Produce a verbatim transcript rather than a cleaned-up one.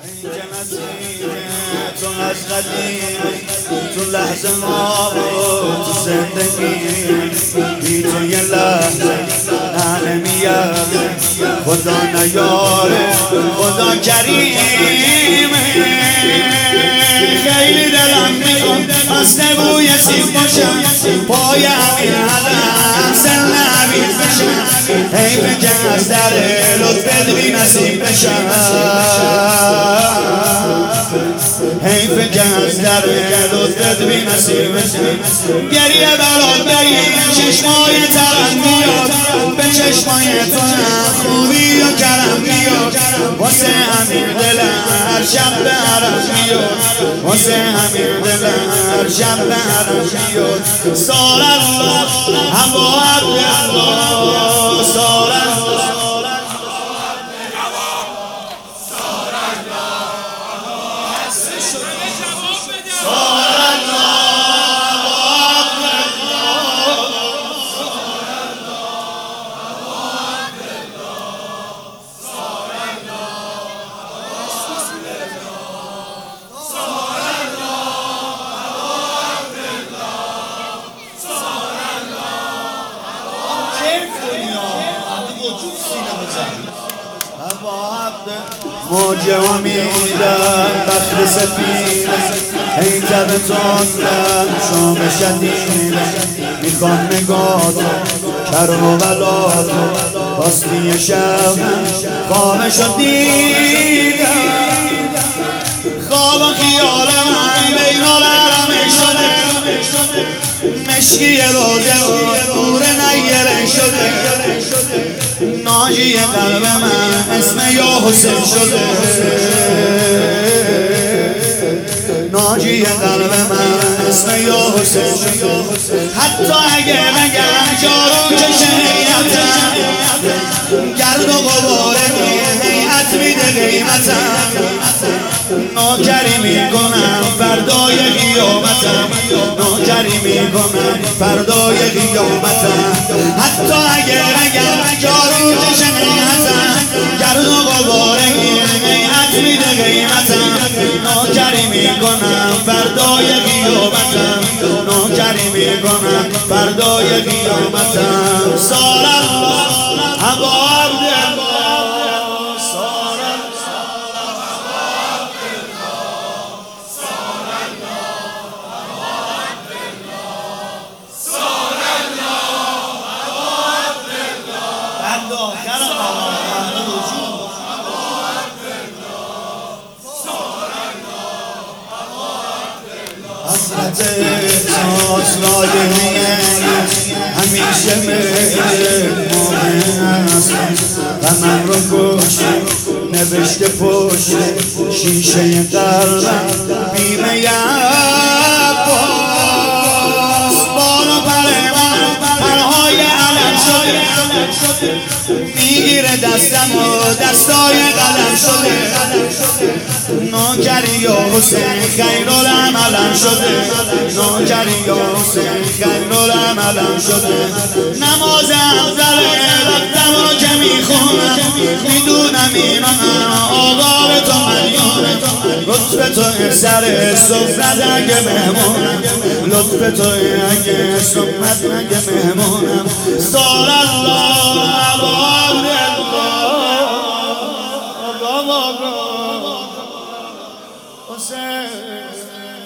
تو از قدیم تو لحظه ما تو زندگی بی تو یه لحظه نه نمیاد خدا نیاره خدا کریمه خیلی دلم میخواد از نبوی سیم باشم پای همین علم سن نبید بشم حیف که از در لطفت بی نصیب بشم حیف که از در لطفت بی نصیب بشم گریه برات بگیر چشمای ترم بیاد به چشمای تو هم خوبی و کرم بیاد واسه همین دلم هر شب به حرم بیاد واسه همین دلم هر شب به حرم بیاد سال الله هوا عبدالله سال الله موجه و میدن بخت سفید هیتر تندن شام شدید میخوان نگاتو کرم و بلاتو باستی شب خوابشو دیدم خواب و خیال من بین العالمین شده مشکی روزه و نور نیره شده ناجی قلب من اسم یا حسین شده ناجی قلب من اسم یا حسین شده حتی اگه بگم جارو کشه هیئتم گرد و غبار هیئت میده قیمتم نوکری میکنم فردای قیامتم نوکری میکنم فردای قیامتم حتی اگه بگم جارو کشه هیئتم گرد و غبار هیئت میده قیمتم نوکری میکنم فردای قیامتم نوکری میکنم فردای قیامتم سال الله هوا عبدالله سال حسرت احساس راجعه همیشه مهر مومن است و من رو کشت نوشته پشت شیشه قلبم بیمه عباس بالا پر من پرهای علم شده میگیره دستم و دستای قلم شده نوکری یا حسین خیر العملم شده نوکری یا حسین خیر العملم شده نماز افضل رفتم و که میخونم میدونم اینم آقا به تو مدیونم لطف تو سر صفرت اگه مهمونم لطف تو اگه صفرت اگه مهمونم سال الله عبدالله حسین